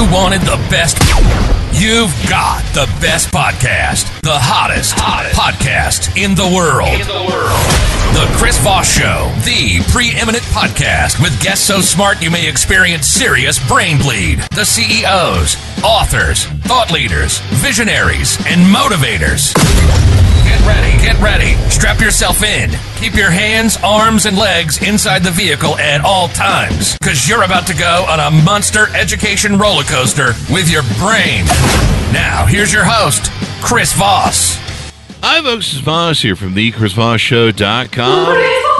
you wanted the best, you've got the best podcast. The hottest podcast in the world. The Chris Voss Show, the preeminent podcast with guests so smart you may experience serious brain bleed. The CEOs, authors, thought leaders, visionaries, and motivators. Get ready. Strap yourself in. Keep your hands, arms, and legs inside the vehicle at all times, because you're about to go on a monster education roller coaster with your brain. Now, here's your host, Chris Voss. Hi, folks. It's Voss here from thechrisvossshow.com.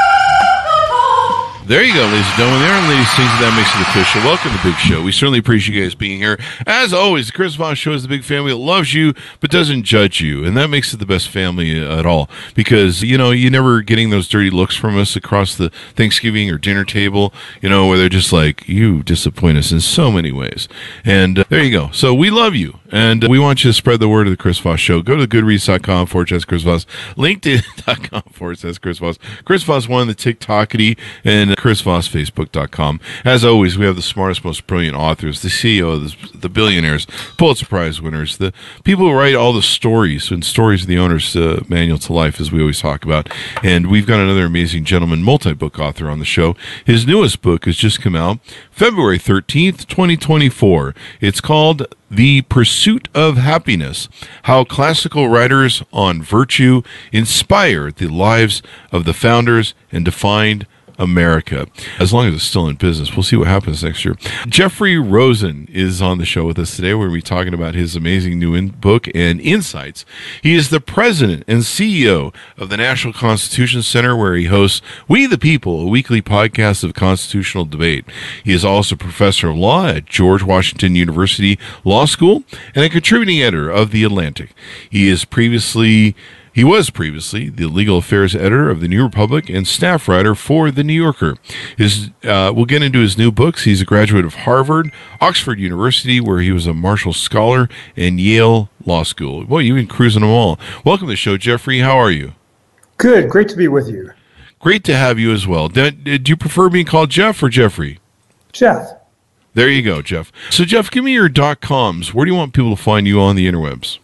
There you go, ladies and gentlemen. There are ladies and things that makes it official. Welcome to the big show. We certainly appreciate you guys being here. As always, the Chris Voss Show is the big family that loves you but doesn't judge you, and that makes it the best family at all. Because you're never getting those dirty looks from us across the Thanksgiving or dinner table. Where they're just like, you disappoint us in so many ways. And there you go. So we love you, and we want you to spread the word of the Chris Voss Show. Go to goodreads.com/Chris Voss, LinkedIn.com/Chris Voss, Chris Voss one, the TikTokity, and ChrisVossFacebook.com. As always, we have the smartest, most brilliant authors, the CEOs, the billionaires, Pulitzer Prize winners, the people who write all the stories, and stories of the owner's manual to life, as we always talk about. And we've got another amazing gentleman, multi-book author on the show. His newest book has just come out, February 13th, 2024. It's called The Pursuit of Happiness: How Classical Writers on Virtue Inspired the Lives of the Founders and Defined America. As long as it's still in business, we'll see what happens next year. Jeffrey Rosen is on the show with us today. We're going to be talking about his amazing new book and insights. He is the president and CEO of the National Constitution Center, where he hosts We the People, a weekly podcast of constitutional debate. He is also professor of law at George Washington University Law School and a contributing editor of The Atlantic. He was previously the legal affairs editor of the New Republic and staff writer for The New Yorker. We'll get into his new books. He's a graduate of Harvard, Oxford University, where he was a Marshall Scholar, and Yale Law School. Boy, you've been cruising them all. Welcome to the show, Jeffrey. How are you? Good. Great to be with you. Great to have you as well. Do you prefer being called Jeff or Jeffrey? Jeff. There you go, Jeff. So, Jeff, give me your .coms. Where do you want people to find you on the interwebs?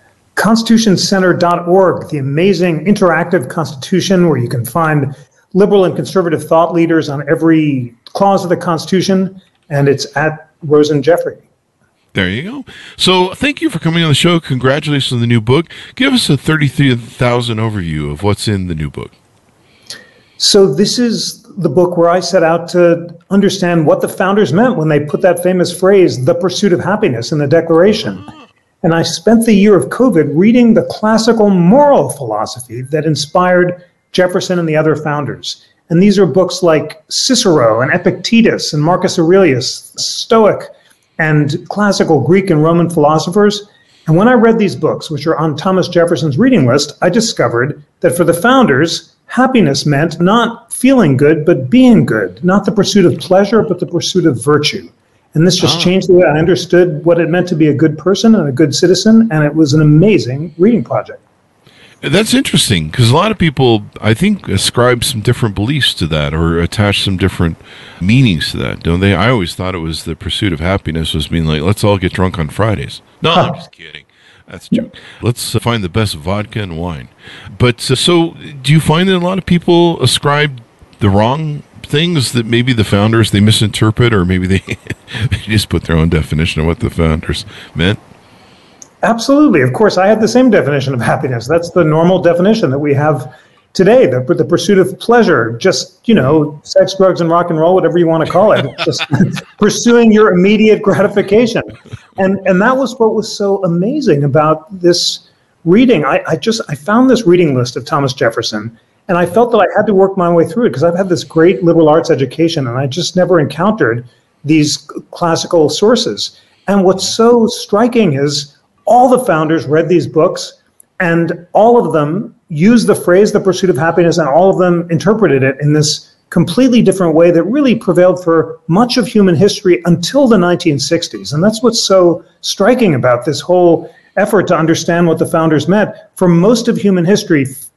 Constitutioncenter.org, the amazing interactive constitution where you can find liberal and conservative thought leaders on every clause of the Constitution, and it's at Rosen Jeffrey. There you go. So thank you for coming on the show. Congratulations on the new book. Give us a 33,000 overview of what's in the new book. So this is the book where I set out to understand what the founders meant when they put that famous phrase, the pursuit of happiness, in the Declaration. And I spent the year of COVID reading the classical moral philosophy that inspired Jefferson and the other founders. And these are books like Cicero and Epictetus and Marcus Aurelius, Stoic, and classical Greek and Roman philosophers. And when I read these books, which are on Thomas Jefferson's reading list, I discovered that for the founders, happiness meant not feeling good, but being good, not the pursuit of pleasure, but the pursuit of virtue. And this just changed the way I understood what it meant to be a good person and a good citizen, and it was an amazing reading project. That's interesting, because a lot of people, I think, ascribe some different beliefs to that or attach some different meanings to that, don't they? I always thought it was the pursuit of happiness was being like, let's all get drunk on Fridays. No, I'm just kidding. That's a joke. Let's find the best vodka and wine. But so do you find that a lot of people ascribe the wrong things that maybe the founders, they misinterpret, or maybe they just put their own definition of what the founders meant? Absolutely. Of course, I had the same definition of happiness. That's the normal definition that we have today, the pursuit of pleasure, just, sex, drugs, and rock and roll, whatever you want to call it, just pursuing your immediate gratification. And that was what was so amazing about this reading. I found this reading list of Thomas Jefferson, and I felt that I had to work my way through it because I've had this great liberal arts education, and I just never encountered these classical sources. And what's so striking is all the founders read these books, and all of them used the phrase, the pursuit of happiness, and all of them interpreted it in this completely different way that really prevailed for much of human history until the 1960s. And that's what's so striking about this whole effort to understand what the founders meant. For most of human history,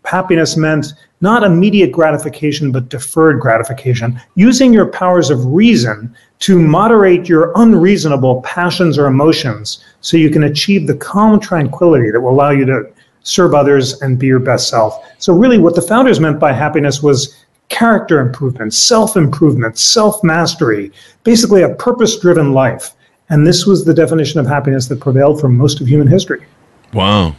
happiness meant not immediate gratification, but deferred gratification, using your powers of reason to moderate your unreasonable passions or emotions so you can achieve the calm tranquility that will allow you to serve others and be your best self. So really what the founders meant by happiness was character improvement, self-improvement, self-mastery, basically a purpose-driven life. And this was the definition of happiness that prevailed for most of human history. Wow.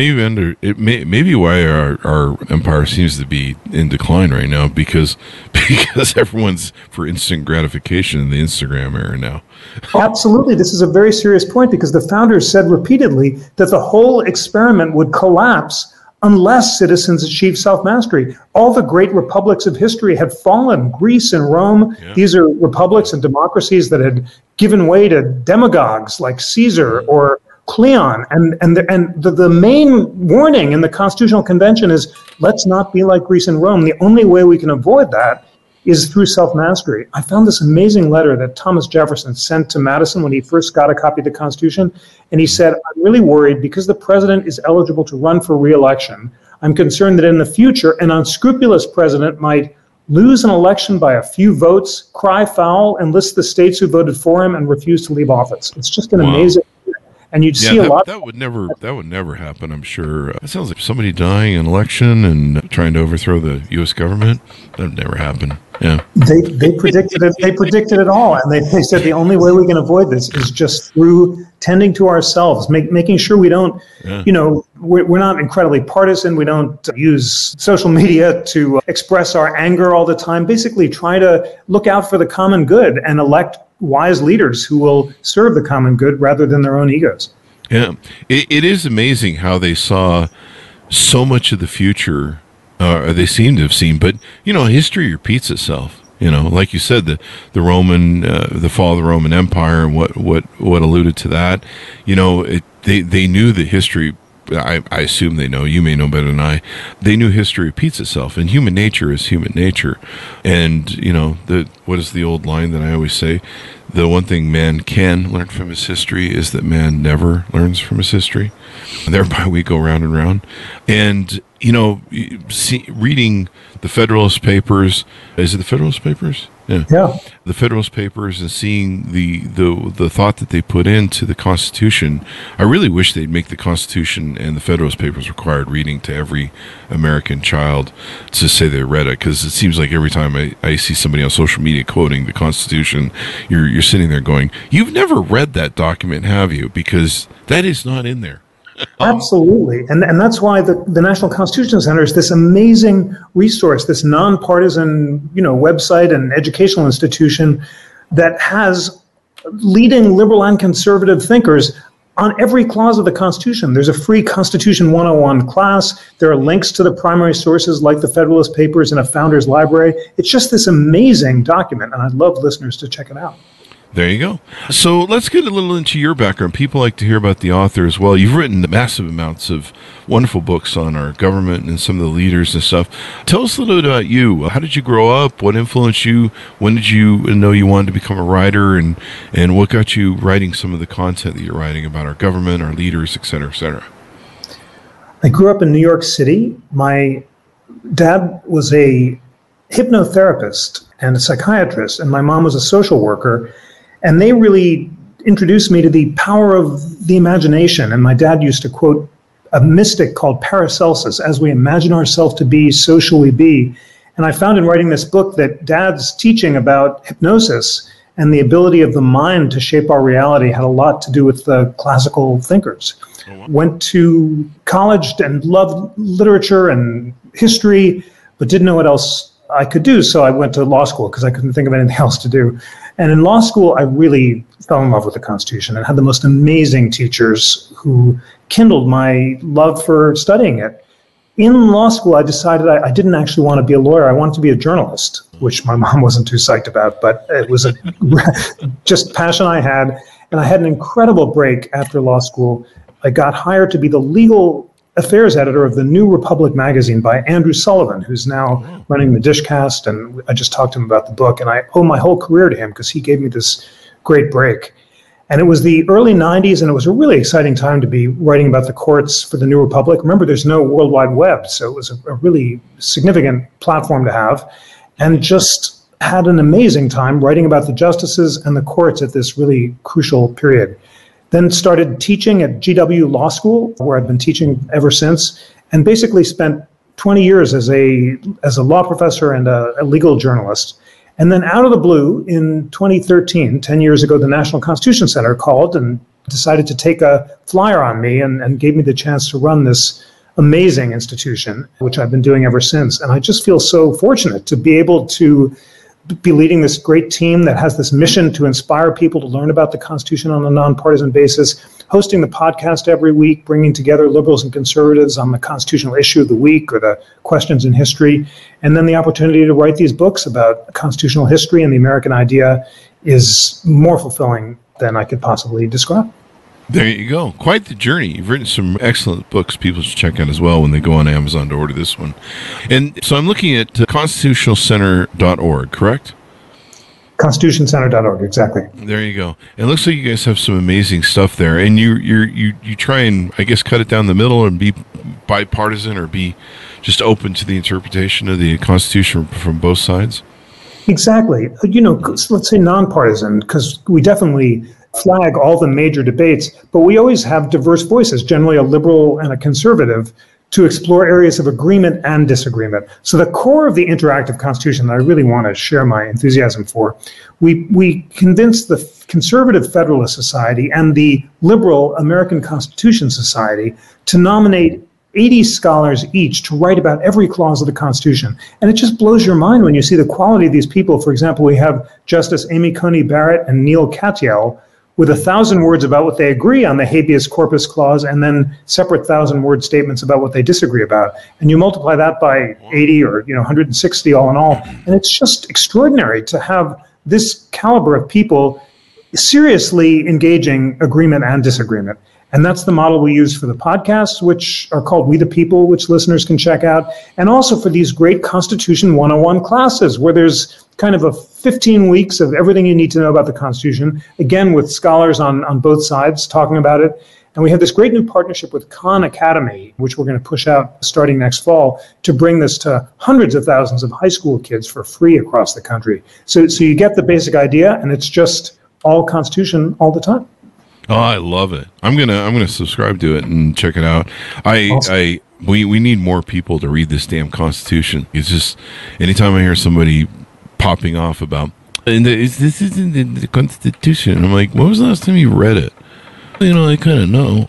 Maybe why our empire seems to be in decline right now because everyone's for instant gratification in the Instagram era now. Absolutely. This is a very serious point because the founders said repeatedly that the whole experiment would collapse unless citizens achieve self-mastery. All the great republics of history had fallen. Greece and Rome, these are republics and democracies that had given way to demagogues like Caesar or Cleon. And the main warning in the Constitutional Convention is, let's not be like Greece and Rome. The only way we can avoid that is through self-mastery. I found this amazing letter that Thomas Jefferson sent to Madison when he first got a copy of the Constitution. And he said, I'm really worried because the president is eligible to run for re-election. I'm concerned that in the future, an unscrupulous president might lose an election by a few votes, cry foul, and list the states who voted for him and refuse to leave office. It's just an amazing. And you'd see a lot. That would never happen, I'm sure. It sounds like somebody dying in an election and trying to overthrow the U.S. government. That would never happen. Yeah. They predicted it. They predicted it all, and they said the only way we can avoid this is just through tending to ourselves, making sure we don't. We're not incredibly partisan. We don't use social media to express our anger all the time. Basically, try to look out for the common good and elect wise leaders who will serve the common good rather than their own egos. Yeah, it is amazing how they saw so much of the future, or they seem to have seen. But history repeats itself. Like you said, the Roman, the fall of the Roman Empire, and what alluded to that. They knew that history. I assume they know. You may know better than I. They knew history repeats itself, and human nature is human nature. And what is the old line that I always say? The one thing man can learn from his history is that man never learns from his history. And thereby we go round and round. And reading the Federalist Papers. Is it the Federalist Papers? Yeah. The Federalist Papers and seeing the thought that they put into the Constitution. I really wish they'd make the Constitution and the Federalist Papers required reading to every American child to say they read it, because it seems like every time I see somebody on social media quoting the Constitution, you're sitting there going, you've never read that document, have you? Because that is not in there. Absolutely. And that's why the National Constitution Center is this amazing resource, this nonpartisan, website and educational institution that has leading liberal and conservative thinkers on every clause of the Constitution. There's a free Constitution 101 class. There are links to the primary sources like the Federalist Papers and a Founders Library. It's just this amazing document, and I'd love listeners to check it out. There you go. So let's get a little into your background. People like to hear about the author as well. You've written massive amounts of wonderful books on our government and some of the leaders and stuff. Tell us a little bit about you. How did you grow up? What influenced you? When did you know you wanted to become a writer? And what got you writing some of the content that you're writing about our government, our leaders, et cetera, et cetera? I grew up in New York City. My dad was a hypnotherapist and a psychiatrist, and my mom was a social worker. And they really introduced me to the power of the imagination. And my dad used to quote a mystic called Paracelsus, as we imagine ourselves to be, so shall we be. And I found in writing this book that Dad's teaching about hypnosis and the ability of the mind to shape our reality had a lot to do with the classical thinkers. Oh, wow. Went to college and loved literature and history, but didn't know what else I could do. So I went to law school because I couldn't think of anything else to do. And in law school, I really fell in love with the Constitution and had the most amazing teachers who kindled my love for studying it. In law school, I decided I didn't actually want to be a lawyer. I wanted to be a journalist, which my mom wasn't too psyched about, but it was a just passion I had. And I had an incredible break after law school. I got hired to be the legal affairs editor of the New Republic magazine by Andrew Sullivan, who's now running the Dishcast, and I just talked to him about the book, and I owe my whole career to him because he gave me this great break. And it was the early 90s, and it was a really exciting time to be writing about the courts for the New Republic. Remember, there's no World Wide Web, so it was a really significant platform to have, and just had an amazing time writing about the justices and the courts at this really crucial period. Then started teaching at GW Law School, where I've been teaching ever since, and basically spent 20 years as a law professor and a legal journalist. And then out of the blue, in 2013, 10 years ago, the National Constitution Center called and decided to take a flyer on me and gave me the chance to run this amazing institution, which I've been doing ever since. And I just feel so fortunate to be able to be leading this great team that has this mission to inspire people to learn about the Constitution on a nonpartisan basis, hosting the podcast every week, bringing together liberals and conservatives on the constitutional issue of the week or the questions in history, and then the opportunity to write these books about constitutional history and the American idea is more fulfilling than I could possibly describe. There you go. Quite the journey. You've written some excellent books people should check out as well when they go on Amazon to order this one. And so I'm looking at constitutionalcenter.org, correct? Constitutioncenter.org, exactly. There you go. And it looks like you guys have some amazing stuff there. And you try and, I guess, cut it down the middle and be bipartisan or be just open to the interpretation of the Constitution from both sides? Exactly. Let's say nonpartisan, because we definitely flag all the major debates, but we always have diverse voices, generally a liberal and a conservative, to explore areas of agreement and disagreement. So the core of the interactive Constitution that I really want to share my enthusiasm for, we convinced the Conservative Federalist Society and the Liberal American Constitution Society to nominate 80 scholars each to write about every clause of the Constitution. And it just blows your mind when you see the quality of these people. For example, we have Justice Amy Coney Barrett and Neil Katyal with 1,000 words about what they agree on the habeas corpus clause and then separate 1,000-word statements about what they disagree about. And you multiply that by 80 or 160 all in all. And it's just extraordinary to have this caliber of people seriously engaging agreement and disagreement. And that's the model we use for the podcasts, which are called We the People, which listeners can check out. And also for these great Constitution 101 classes, where there's kind of a 15 weeks of everything you need to know about the Constitution, again, with scholars on both sides talking about it. And we have this great new partnership with Khan Academy, which we're going to push out starting next fall, to bring this to hundreds of thousands of high school kids for free across the country. So you get the basic idea, and it's just all Constitution all the time. Oh, I love it. I'm gonna subscribe to it and check it out. Awesome. We need more people to read this damn Constitution. It's just anytime I hear somebody popping off about this isn't in the Constitution, I'm like, when was the last time you read it? I kind of know.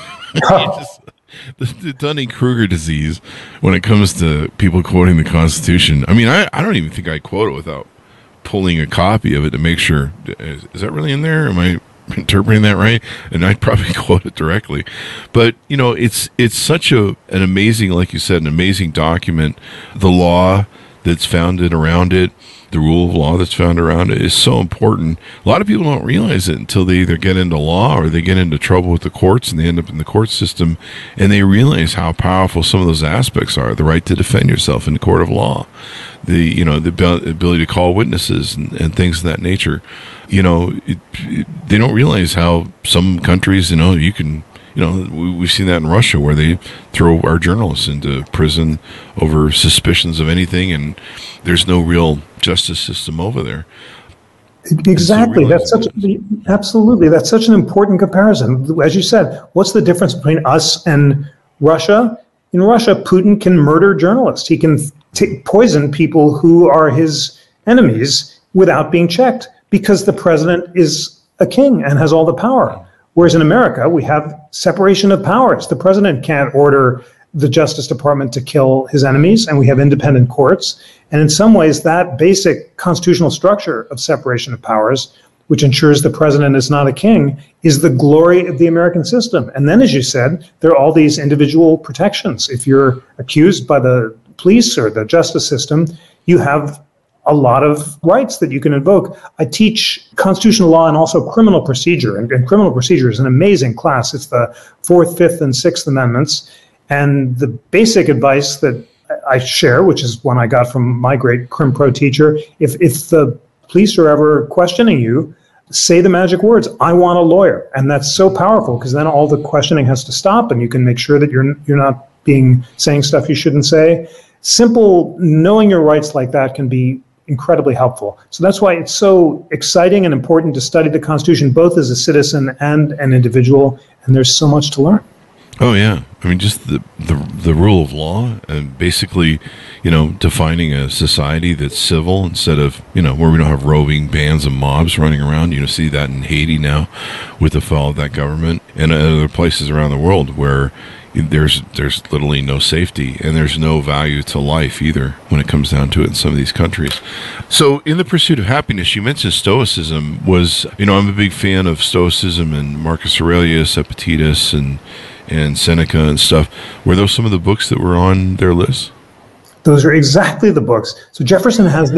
The Dunning-Kruger disease when it comes to people quoting the Constitution. I mean, I don't even think I quote it without pulling a copy of it to make sure, is that really in there? Am I interpreting that right? And I'd probably quote it directly. But it's such an amazing, like you said, an amazing document. The law that's founded around it, the rule of law that's found around it is so important. A lot of people don't realize it until they either get into law or they get into trouble with the courts and they end up in the court system, and they realize how powerful some of those aspects are. The right to defend yourself in the court of law, the ability to call witnesses and things of that nature. They don't realize how some countries, you can, we've seen that in Russia where they throw our journalists into prison over suspicions of anything, and there's no real justice system over there. Exactly. That's such an important comparison. As you said, what's the difference between us and Russia? In Russia, Putin can murder journalists. He can poison people who are his enemies without being checked, because the president is a king and has all the power. Whereas in America, we have separation of powers. The president can't order the Justice Department to kill his enemies, and we have independent courts. And in some ways, that basic constitutional structure of separation of powers, which ensures the president is not a king, is the glory of the American system. And then, as you said, there are all these individual protections. If you're accused by the police or the justice system, you have a lot of rights that you can invoke. I teach constitutional law and also criminal procedure. And criminal procedure is an amazing class. It's the 4th, 5th, and 6th Amendments. And the basic advice that I share, which is one I got from my great crim pro teacher, if the police are ever questioning you, say the magic words, I want a lawyer. And that's so powerful because then all the questioning has to stop and you can make sure that you're not saying stuff you shouldn't say. Simple knowing your rights like that can be incredibly helpful. So that's why it's so exciting and important to study the Constitution, both as a citizen and an individual. And there's so much to learn. Oh, yeah. I mean, just the rule of law and basically, defining a society that's civil instead of, where we don't have roving bands of mobs running around. You see that in Haiti now with the fall of that government and other places around the world where there's literally no safety and there's no value to life either when it comes down to it in some of these countries. So in the pursuit of happiness, you mentioned Stoicism was, I'm a big fan of Stoicism and Marcus Aurelius, Epictetus, and Seneca and stuff. Were those some of the books that were on their list? Those are exactly the books. So Jefferson has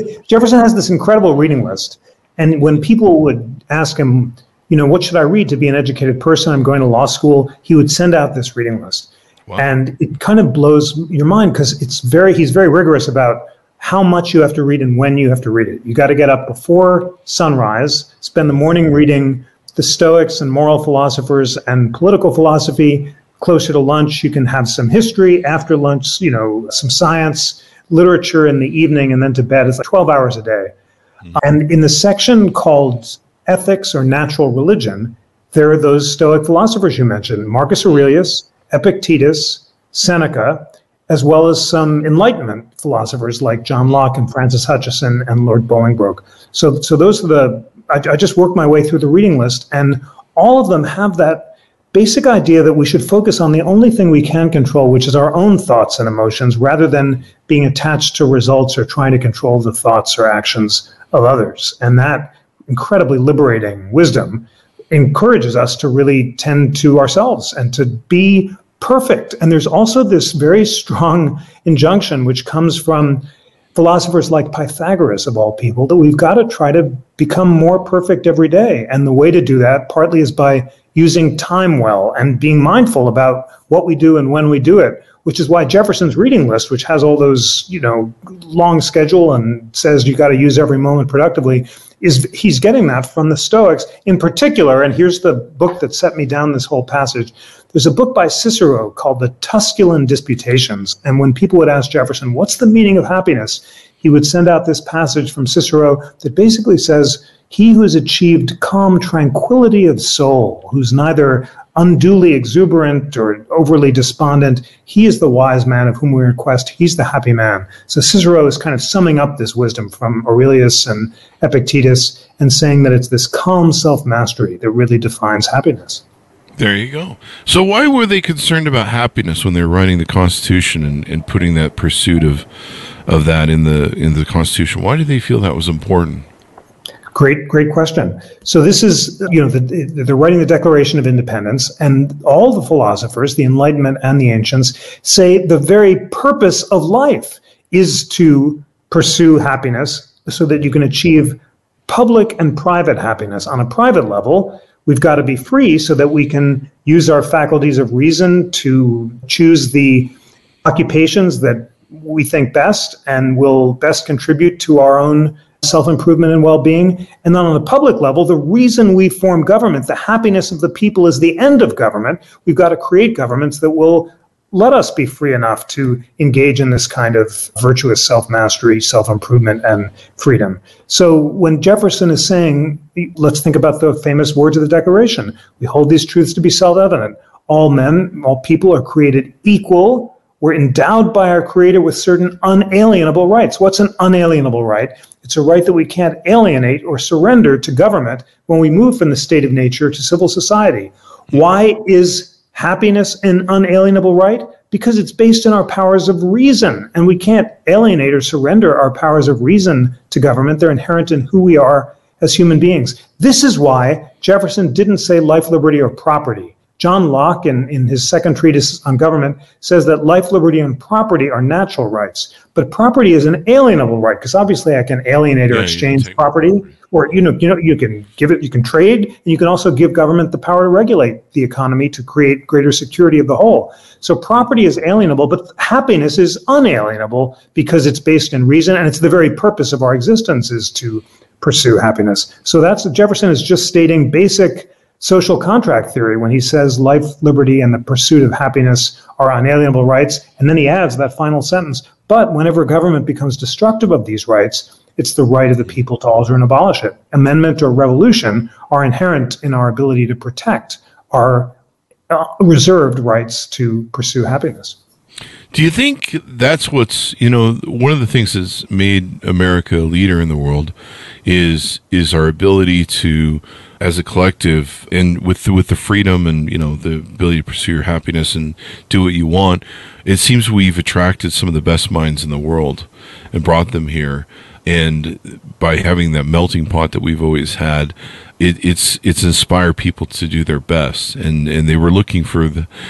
this incredible reading list. And when people would ask him, what should I read to be an educated person? I'm going to law school. He would send out this reading list. Wow. And it kind of blows your mind because he's very rigorous about how much you have to read and when you have to read it. You got to get up before sunrise, spend the morning reading the Stoics and moral philosophers and political philosophy. Closer to lunch, you can have some history. After lunch, some science, literature in the evening, and then to bed. It's like 12 hours a day. Mm-hmm. And in the section called Ethics or Natural Religion, there are those Stoic philosophers you mentioned, Marcus Aurelius, Epictetus, Seneca, as well as some Enlightenment philosophers like John Locke and Francis Hutcheson and Lord Bolingbroke. So those are I just worked my way through the reading list, and all of them have that basic idea that we should focus on the only thing we can control, which is our own thoughts and emotions, rather than being attached to results or trying to control the thoughts or actions of others. And that incredibly liberating wisdom encourages us to really tend to ourselves and to be perfect. And there's also this very strong injunction, which comes from philosophers like Pythagoras, of all people, that we've got to try to become more perfect every day. And the way to do that partly is by using time well and being mindful about what we do and when we do it, which is why Jefferson's reading list, which has all those, long schedule and says you got to use every moment productively, he's getting that from the Stoics in particular. And here's the book that set me down this whole passage. There's a book by Cicero called the Tusculan Disputations. And when people would ask Jefferson, what's the meaning of happiness? He would send out this passage from Cicero that basically says, he who has achieved calm tranquility of soul, who's neither unduly exuberant or overly despondent, he is the wise man of whom we request. He's the happy man. So Cicero is kind of summing up this wisdom from Aurelius and Epictetus and saying that it's this calm self-mastery that really defines happiness. There you go. So why were they concerned about happiness when they were writing the Constitution and putting that pursuit of that in the Constitution? Why did they feel that was important? Great question. So this is, they're writing the Declaration of Independence, and all the philosophers, the Enlightenment and the ancients, say the very purpose of life is to pursue happiness so that you can achieve public and private happiness. On a private level, we've got to be free so that we can use our faculties of reason to choose the occupations that we think best and will best contribute to our own self-improvement and well-being. And then on a public level, the reason we form government, the happiness of the people, is the end of government. We've got to create governments that will let us be free enough to engage in this kind of virtuous self-mastery, self-improvement, and freedom. So when Jefferson is saying, let's think about the famous words of the Declaration. We hold these truths to be self-evident. All men, all people are created equal. We're endowed by our Creator with certain unalienable rights. What's an unalienable right? It's a right that we can't alienate or surrender to government when we move from the state of nature to civil society. Why is happiness an unalienable right? Because it's based on our powers of reason, and we can't alienate or surrender our powers of reason to government. They're inherent in who we are as human beings. This is why Jefferson didn't say life, liberty, or property. John Locke, in his second treatise on government, says that life, liberty, and property are natural rights. But property is an alienable right, because obviously I can alienate or exchange property, or you can give it, you can trade, and you can also give government the power to regulate the economy to create greater security of the whole. So property is alienable, but happiness is unalienable because it's based in reason, and it's the very purpose of our existence is to pursue happiness. So Jefferson is just stating basic social contract theory when he says life, liberty, and the pursuit of happiness are unalienable rights. And then he adds that final sentence, but whenever government becomes destructive of these rights, it's the right of the people to alter and abolish it. Amendment or revolution are inherent in our ability to protect our reserved rights to pursue happiness. Do you think that's what's, one of the things that's made America a leader in the world is our ability to, as a collective, and with the freedom and, the ability to pursue your happiness and do what you want, it seems we've attracted some of the best minds in the world and brought them here. And by having that melting pot that we've always had, it's inspired people to do their best. And they were looking for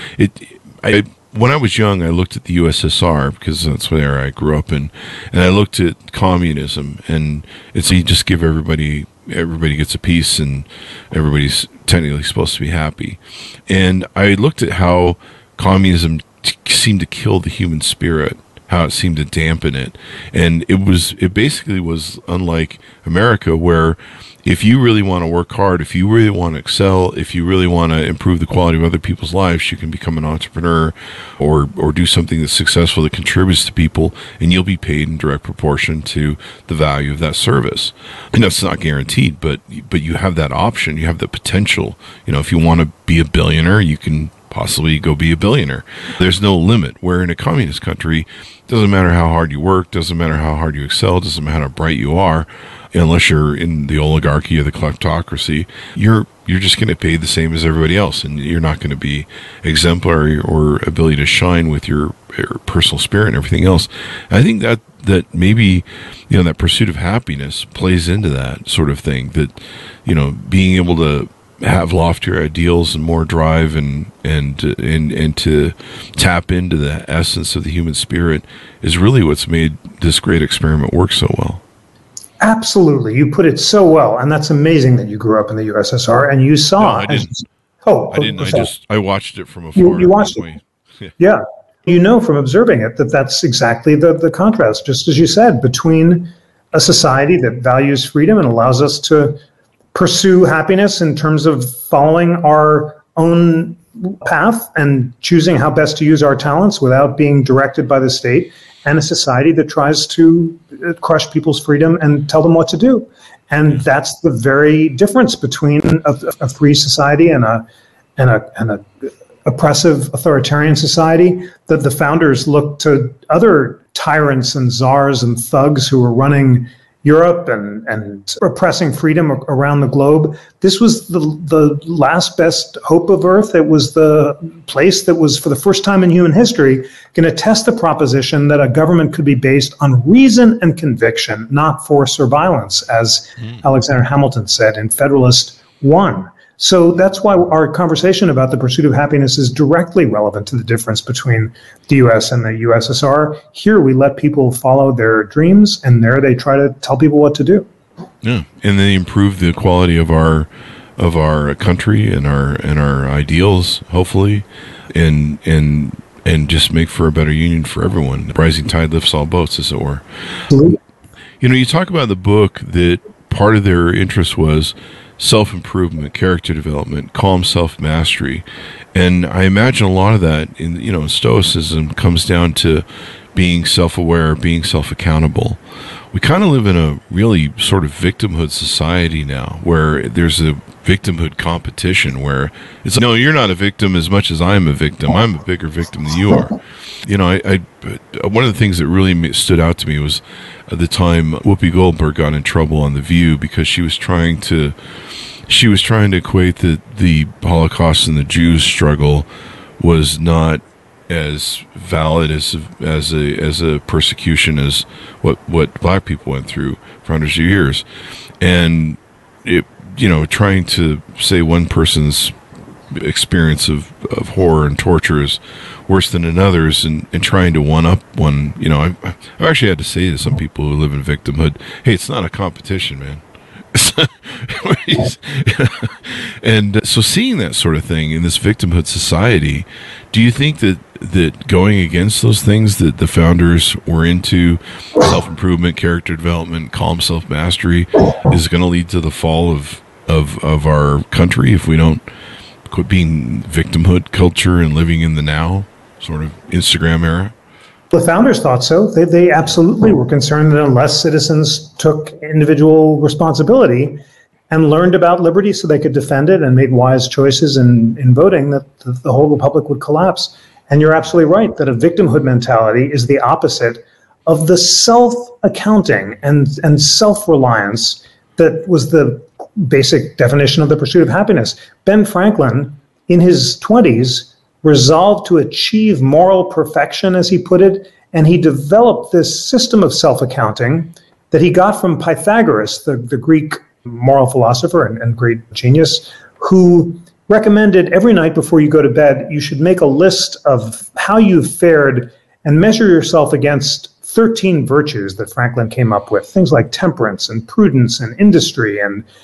when I was young, I looked at the USSR because that's where I grew up in, and I looked at communism, and it's you just give everybody gets a piece, and everybody's technically supposed to be happy. And I looked at how communism seemed to kill the human spirit, how it seemed to dampen it, and it basically was unlike America, where if you really want to work hard, if you really want to excel, if you really want to improve the quality of other people's lives, you can become an entrepreneur or do something that's successful that contributes to people, and you'll be paid in direct proportion to the value of that service. And that's not guaranteed, but you have that option, you have the potential. If you want to be a billionaire, you can possibly go be a billionaire. There's no limit. Where in a communist country, doesn't matter how hard you work, doesn't matter how hard you excel, doesn't matter how bright you are, unless you're in the oligarchy or the kleptocracy, you're just going to pay the same as everybody else, and you're not going to be exemplary or ability to shine with your personal spirit and everything else. And I think that maybe that pursuit of happiness plays into that sort of thing, that being able to have loftier ideals and more drive and to tap into the essence of the human spirit is really what's made this great experiment work so well. Absolutely. You put it so well. And that's amazing that you grew up in the USSR and you saw. No, I didn't. I didn't. I watched it from afar. You watched it. Yeah. From observing it, that's exactly the contrast, just as you said, between a society that values freedom and allows us to pursue happiness in terms of following our own path and choosing how best to use our talents without being directed by the state, and a society that tries to crush people's freedom and tell them what to do. And that's the very difference between a free society and a oppressive authoritarian society, that the founders looked to other tyrants and czars and thugs who were running Europe and oppressing freedom around the globe. This was the last best hope of Earth. It was the place that was, for the first time in human history, going to test the proposition that a government could be based on reason and conviction, not force or violence, as Alexander Hamilton said in Federalist I. So that's why our conversation about the pursuit of happiness is directly relevant to the difference between the U.S. and the USSR. Here we let people follow their dreams, and there they try to tell people what to do. Yeah, and they improve the quality of our country and our ideals, hopefully, and just make for a better union for everyone. The rising tide lifts all boats, as it were. Absolutely. You talk about the book that part of their interest was self-improvement, character development, calm self-mastery. And I imagine a lot of that in Stoicism comes down to being self-aware, being self-accountable. We kind of live in a really sort of victimhood society now, where there's a victimhood competition where it's, no, you're not a victim as much as I'm a victim. I'm a bigger victim than you are. I one of the things that really stood out to me was the time Whoopi Goldberg got in trouble on The View because she was trying to equate that the Holocaust and the Jews struggle was not as valid as a persecution as what black people went through for hundreds of years, and trying to say one person's experience of horror and torture is worse than another's, and trying to one up one. I've actually had to say to some people who live in victimhood, hey, it's not a competition, man. And so seeing that sort of thing in this victimhood society, do you think that going against those things that the founders were into, self-improvement, character development, calm self-mastery, is going to lead to the fall of our country if we don't quit being victimhood culture and living in the now, sort of Instagram era? The founders thought so. They absolutely were concerned that unless citizens took individual responsibility and learned about liberty so they could defend it and made wise choices in voting, that the whole republic would collapse. And you're absolutely right that a victimhood mentality is the opposite of the self-accounting and self-reliance that was the basic definition of the pursuit of happiness. Ben Franklin, in his 20s, resolved to achieve moral perfection, as he put it, and he developed this system of self-accounting that he got from Pythagoras, the Greek moral philosopher and great genius, who recommended every night before you go to bed, you should make a list of how you've fared and measure yourself against 13 virtues that Franklin came up with, things like temperance and prudence and industry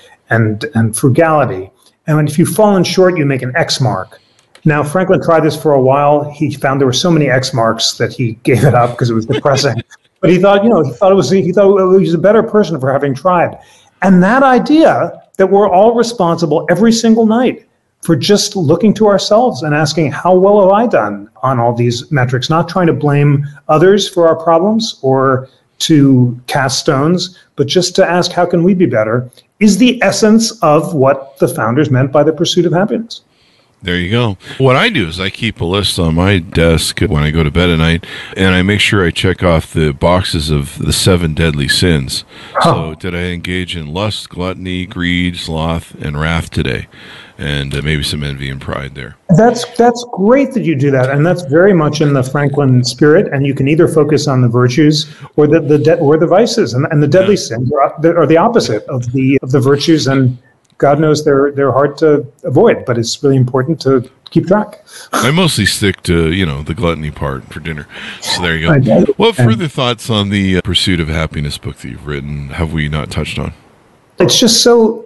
and frugality. And if you've fallen short, you make an X mark. Now, Franklin tried this for a while. He found there were so many X marks that he gave it up because it was depressing. But he thought he thought he was a better person for having tried. And that idea that we're all responsible every single night for just looking to ourselves and asking, how well have I done on all these metrics? Not trying to blame others for our problems or to cast stones, but just to ask, how can we be better, is the essence of what the founders meant by the pursuit of happiness. There you go. What I do is I keep a list on my desk when I go to bed at night, and I make sure I check off the boxes of the 7 deadly sins. So did I engage in lust, gluttony, greed, sloth, and wrath today? And maybe some envy and pride there. That's great that you do that, and that's very much in the Franklin spirit. And you can either focus on the virtues or the vices, and the deadly sins are the opposite of the virtues. And God knows they're hard to avoid, but it's really important to keep track. I mostly stick to the gluttony part for dinner. So there you go. What further thoughts on the Pursuit of Happiness book that you've written have we not touched on? It's just so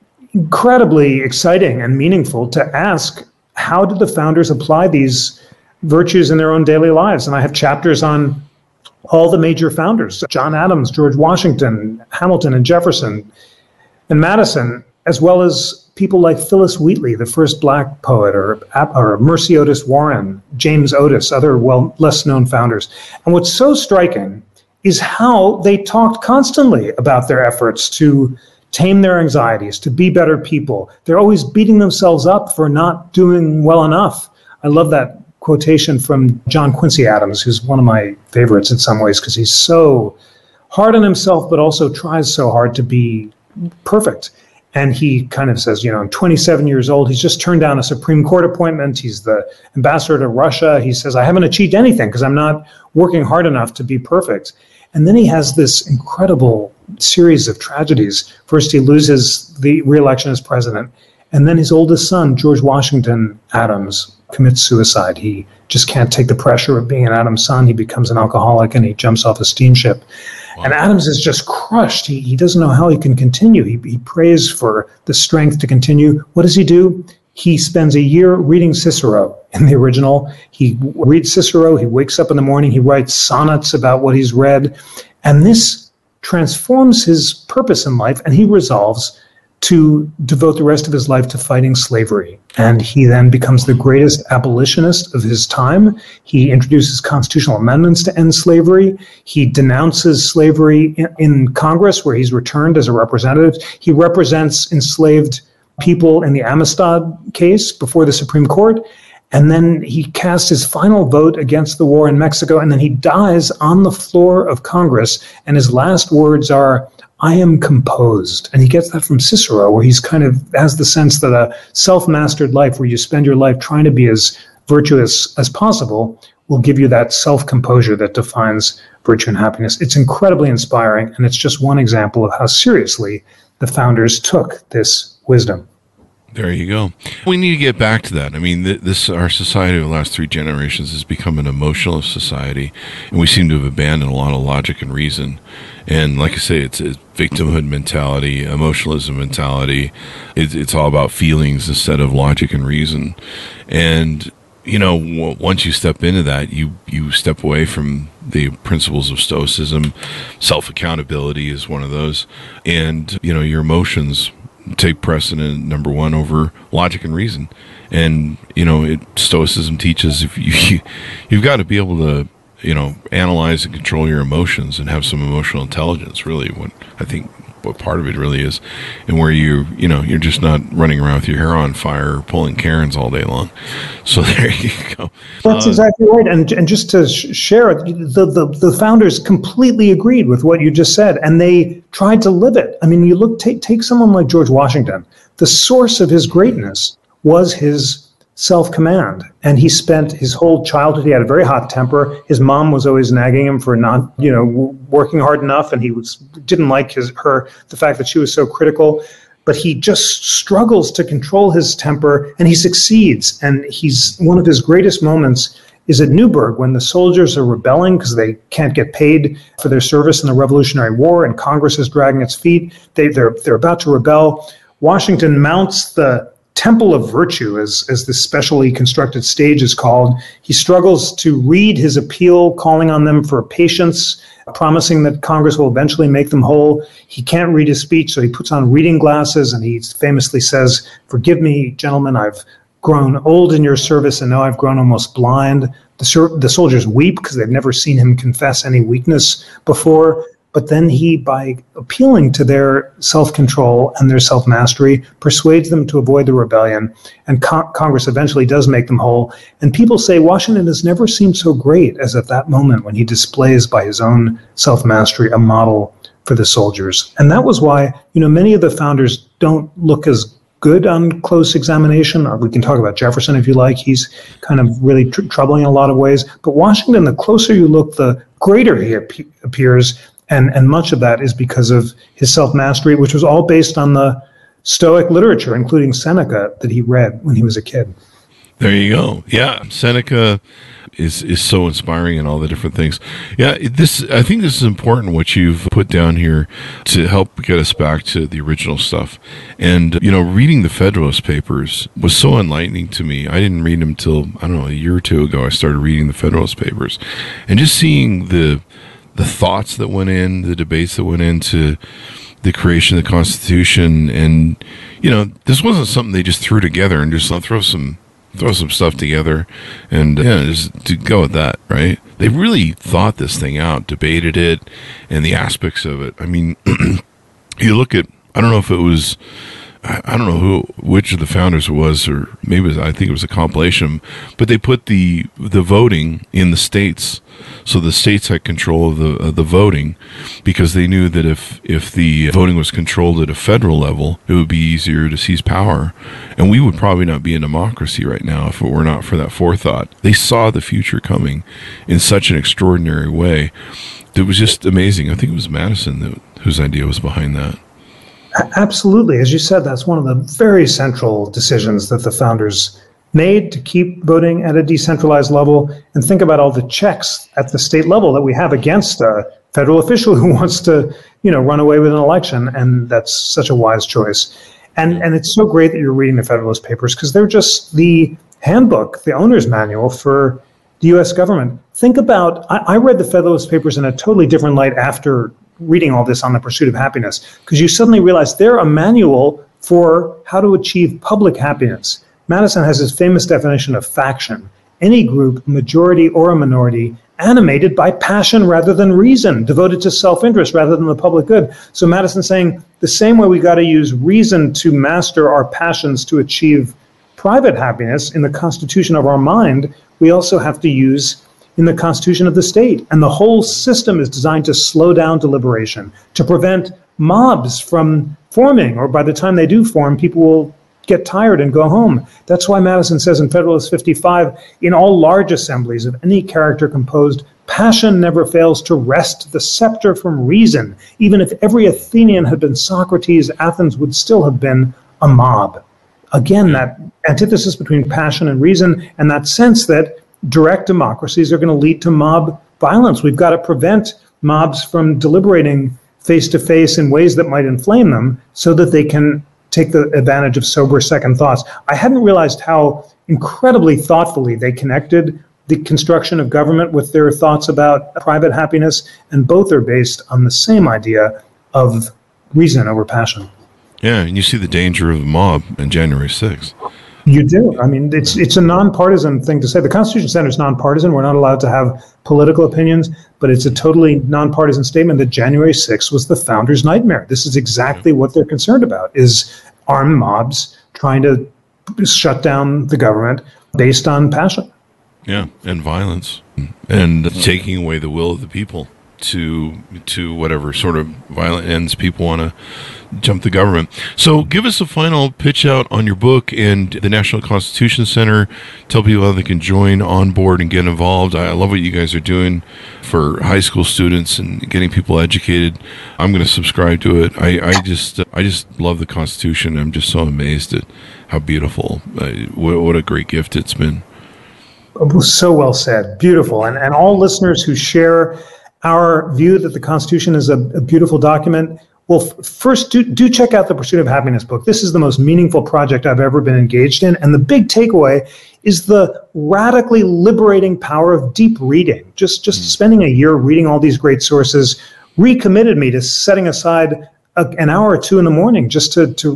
incredibly exciting and meaningful to ask, how did the founders apply these virtues in their own daily lives? And I have chapters on all the major founders: John Adams, George Washington, Hamilton, and Jefferson, and Madison, as well as people like Phyllis Wheatley, the first Black poet, or Mercy Otis Warren, James Otis, other less known founders. And what's so striking is how they talked constantly about their efforts to tame their anxieties, to be better people. They're always beating themselves up for not doing well enough. I love that quotation from John Quincy Adams, who's one of my favorites in some ways, because he's so hard on himself, but also tries so hard to be perfect. And he kind of says, I'm 27 years old. He's just turned down a Supreme Court appointment. He's the ambassador to Russia. He says, I haven't achieved anything because I'm not working hard enough to be perfect. And then he has this incredible series of tragedies. First, he loses the re-election as president. And then his oldest son, George Washington Adams, commits suicide. He just can't take the pressure of being an Adams son. He becomes an alcoholic and he jumps off a steamship. Wow. And Adams is just crushed. He doesn't know how he can continue. He prays for the strength to continue. What does he do? He spends a year reading Cicero in the original. He reads Cicero. He wakes up in the morning. He writes sonnets about what he's read. And this transforms his purpose in life. And he resolves to devote the rest of his life to fighting slavery. And he then becomes the greatest abolitionist of his time. He introduces constitutional amendments to end slavery. He denounces slavery in Congress, where he's returned as a representative. He represents enslaved people in the Amistad case before the Supreme Court. And then he casts his final vote against the war in Mexico. And then he dies on the floor of Congress. And his last words are, I am composed. And he gets that from Cicero, where he's kind of has the sense that a self-mastered life, where you spend your life trying to be as virtuous as possible, will give you that self-composure that defines virtue and happiness. It's incredibly inspiring, and it's just one example of how seriously the founders took this wisdom. There you go. We need to get back to that. I mean, our society of the last 3 generations has become an emotionalist society, and we seem to have abandoned a lot of logic and reason. And like I say, it's a victimhood mentality, emotionalism mentality. It's all about feelings instead of logic and reason. And once you step into that, you step away from the principles of Stoicism. Self-accountability is one of those, and your emotions take precedent, number one, over logic and reason. And Stoicism teaches you've got to be able to analyze and control your emotions and have some emotional intelligence. Really, what part of it really is, and where you're just not running around with your hair on fire or pulling Karens all day long. So there you go. That's exactly right. And just to share, the founders completely agreed with what you just said, and they tried to live it. I mean, take someone like George Washington. The source of his greatness was his self-command, and he spent his whole childhood. He had a very hot temper. His mom was always nagging him for not, working hard enough, and he didn't like the fact that she was so critical. But he just struggles to control his temper, and he succeeds. And one of his greatest moments is at Newburgh, when the soldiers are rebelling because they can't get paid for their service in the Revolutionary War, and Congress is dragging its feet. They're about to rebel. Washington mounts the Temple of Virtue, as this specially constructed stage is called. He struggles to read his appeal, calling on them for patience, promising that Congress will eventually make them whole. He can't read his speech, so he puts on reading glasses, and he famously says, "Forgive me, gentlemen, I've grown old in your service, and now I've grown almost blind." The soldiers weep because they've never seen him confess any weakness before. But then he, by appealing to their self-control and their self-mastery, persuades them to avoid the rebellion. And Congress eventually does make them whole. And people say Washington has never seemed so great as at that moment when he displays by his own self-mastery a model for the soldiers. And that was why, many of the founders don't look as good on close examination. We can talk about Jefferson if you like. He's kind of really troubling in a lot of ways. But Washington, the closer you look, the greater he appears. And much of that is because of his self-mastery, which was all based on the Stoic literature, including Seneca, that he read when he was a kid. There you go. Yeah, Seneca is so inspiring and all the different things. Yeah, I think this is important what you've put down here to help get us back to the original stuff. And reading the Federalist Papers was so enlightening to me. I didn't read them till a year or two ago. I started reading the Federalist Papers, and just seeing the thoughts that went in, the debates that went into the creation of the Constitution. And, this wasn't something they just threw together and just throw some stuff together and just to go with that, right? They really thought this thing out, debated it, and the aspects of it. I mean, you look at, I don't know if it was, I don't know which of the founders it was, or maybe I think it was a compilation, but they put the voting in the states. So the states had control of the voting, because they knew that if the voting was controlled at a federal level, it would be easier to seize power. And we would probably not be a democracy right now if it were not for that forethought. They saw the future coming in such an extraordinary way. It was just amazing. I think it was Madison whose idea was behind that. Absolutely. As you said, that's one of the very central decisions that the founders made, to keep voting at a decentralized level. And think about all the checks at the state level that we have against a federal official who wants to, run away with an election. And that's such a wise choice. And it's so great that you're reading the Federalist Papers, because they're just the handbook, the owner's manual for the U.S. government. Think about, I read the Federalist Papers in a totally different light after reading all this on the pursuit of happiness, because you suddenly realize they're a manual for how to achieve public happiness. Madison has his famous definition of faction: any group, majority or a minority, animated by passion rather than reason, devoted to self-interest rather than the public good. So Madison's saying the same way we got to use reason to master our passions to achieve private happiness in the constitution of our mind, we also have to use in the constitution of the state. And the whole system is designed to slow down deliberation, to prevent mobs from forming, or by the time they do form, people will get tired and go home. That's why Madison says in Federalist 55, in all large assemblies of any character composed, passion never fails to wrest the scepter from reason. Even if every Athenian had been Socrates, Athens would still have been a mob. again, that antithesis between passion and reason, and that sense that direct democracies are going to lead to mob violence. We've got to prevent mobs from deliberating face-to-face in ways that might inflame them so that they can take the advantage of sober second thoughts. I hadn't realized how incredibly thoughtfully they connected the construction of government with their thoughts about private happiness, and both are based on the same idea of reason over passion. Yeah, and you see the danger of the mob on January 6th. You do. I mean, it's a nonpartisan thing to say. The Constitution Center is nonpartisan. We're not allowed to have political opinions, but it's a totally nonpartisan statement that January 6th was the founders' nightmare. This is exactly what they're concerned about, is armed mobs trying to shut down the government based on passion. Yeah, and violence, and taking away the will of the people to whatever sort of violent ends people want to jump the government. So give us a final pitch out on your book and the National Constitution Center. Tell people how they can join on board and get involved. I love what you guys are doing for high school students and getting people educated. I'm going to subscribe to it. I just love the Constitution. I'm just so amazed at how beautiful, what a great gift it's been. So well said. Beautiful. And all listeners who share our view that the Constitution is a beautiful document, well, first, do check out the Pursuit of Happiness book. This is the most meaningful project I've ever been engaged in. And the big takeaway is the radically liberating power of deep reading. Just spending a year reading all these great sources recommitted me to setting aside an hour or two in the morning just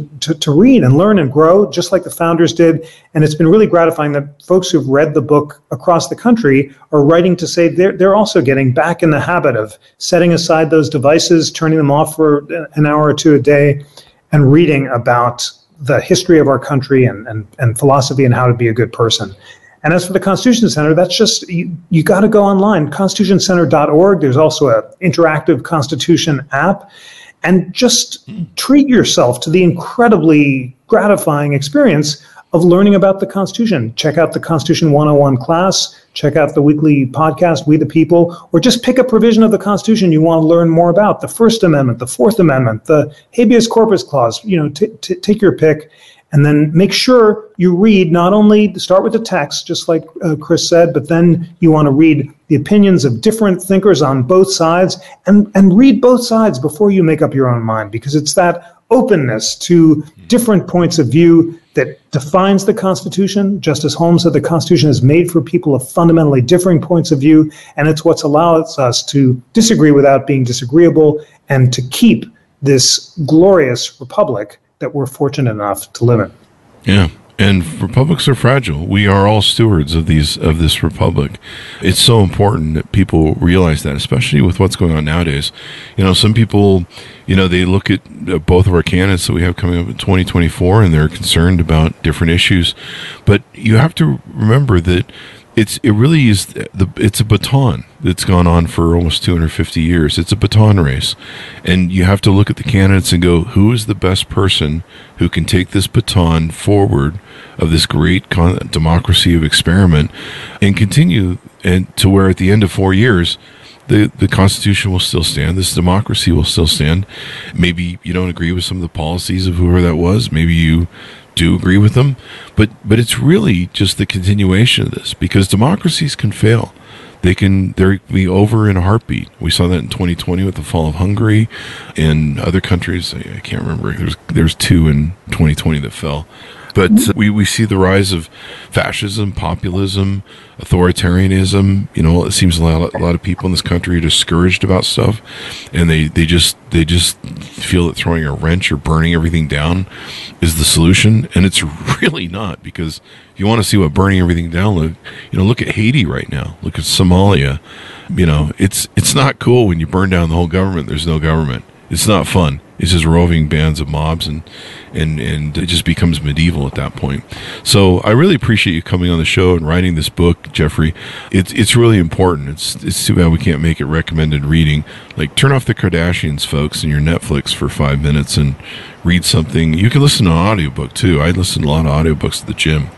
to read and learn and grow, just like the founders did. And it's been really gratifying that folks who've read the book across the country are writing to say they're also getting back in the habit of setting aside those devices, turning them off for an hour or two a day, and reading about the history of our country and philosophy and how to be a good person. And as for the Constitution Center, that's just, you got to go online, constitutioncenter.org. There's also an interactive Constitution app. And just treat yourself to the incredibly gratifying experience of learning about the Constitution. Check out the Constitution 101 class, check out the weekly podcast, We the People, or just pick a provision of the Constitution you want to learn more about. The First Amendment, the Fourth Amendment, the habeas corpus clause, take your pick. And then make sure you read, not only start with the text, just like Chris said, but then you want to read the opinions of different thinkers on both sides, and read both sides before you make up your own mind, because it's that openness to different points of view that defines the Constitution. Justice Holmes said the Constitution is made for people of fundamentally differing points of view, and it's what allows us to disagree without being disagreeable and to keep this glorious republic that we're fortunate enough to live in. Yeah. And republics are fragile. We are all stewards of this republic. It's so important that people realize that, especially with what's going on nowadays. Some people, they look at both of our candidates that we have coming up in 2024, and they're concerned about different issues. But you have to remember that it really is it's a baton that's gone on for almost 250 years. It's a baton race, and you have to look at the candidates and go, who is the best person who can take this baton forward of this great democracy of experiment and continue, and to where at the end of 4 years the Constitution will still stand, this democracy will still stand. Maybe you don't agree with some of the policies of whoever that was, maybe you do agree with them, but it's really just the continuation of this, because democracies can fail. They're be over in a heartbeat. We saw that in 2020 with the fall of Hungary, and other countries. I can't remember. There's two in 2020 that fell. But we see the rise of fascism, populism, authoritarianism. It seems a lot of people in this country are discouraged about stuff, and they just feel that throwing a wrench or burning everything down is the solution, and it's really not. Because if you want to see what burning everything down, look at Haiti right now. Look at Somalia. It's not cool when you burn down the whole government. There's no government. It's not fun. It's just roving bands of mobs, and it just becomes medieval at that point. So I really appreciate you coming on the show and writing this book, Jeffrey. It's really important. It's too bad we can't make it recommended reading. Like, turn off the Kardashians, folks, and your Netflix for 5 minutes and read something. You can listen to an audiobook too. I listen to a lot of audiobooks at the gym.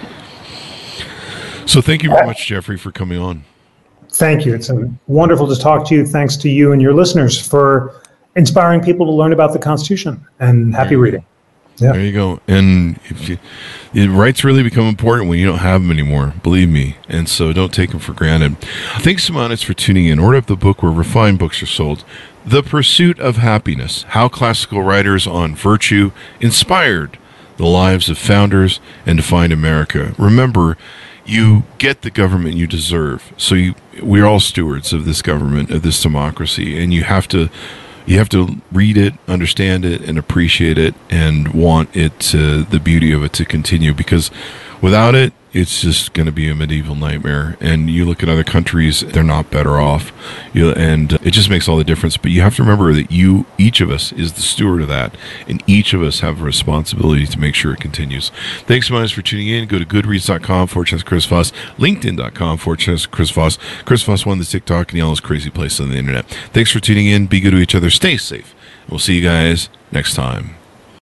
So thank you very much, Jeffrey, for coming on. Thank you. It's wonderful to talk to you. Thanks to you and your listeners for inspiring people to learn about the Constitution, and happy reading. Yeah. There you go. And rights really become important when you don't have them anymore, believe me. And so don't take them for granted. Thanks so much for tuning in. Order up the book where refined books are sold. The Pursuit of Happiness, How Classical Writers on Virtue Inspired the Lives of Founders and Defined America. Remember, you get the government you deserve. So we're all stewards of this government, of this democracy, and you have to read it, understand it, and appreciate it, and want it the beauty of it to continue. Because without it, it's just going to be a medieval nightmare. And you look at other countries; they're not better off. And it just makes all the difference. But you have to remember that each of us, is the steward of that, and each of us have a responsibility to make sure it continues. Thanks so much for tuning in. Go to goodreads.com/Chris Voss, LinkedIn.com/Chris Voss. Chris Voss won the TikTok and all those crazy places on the internet. Thanks for tuning in. Be good to each other. Stay safe. We'll see you guys next time.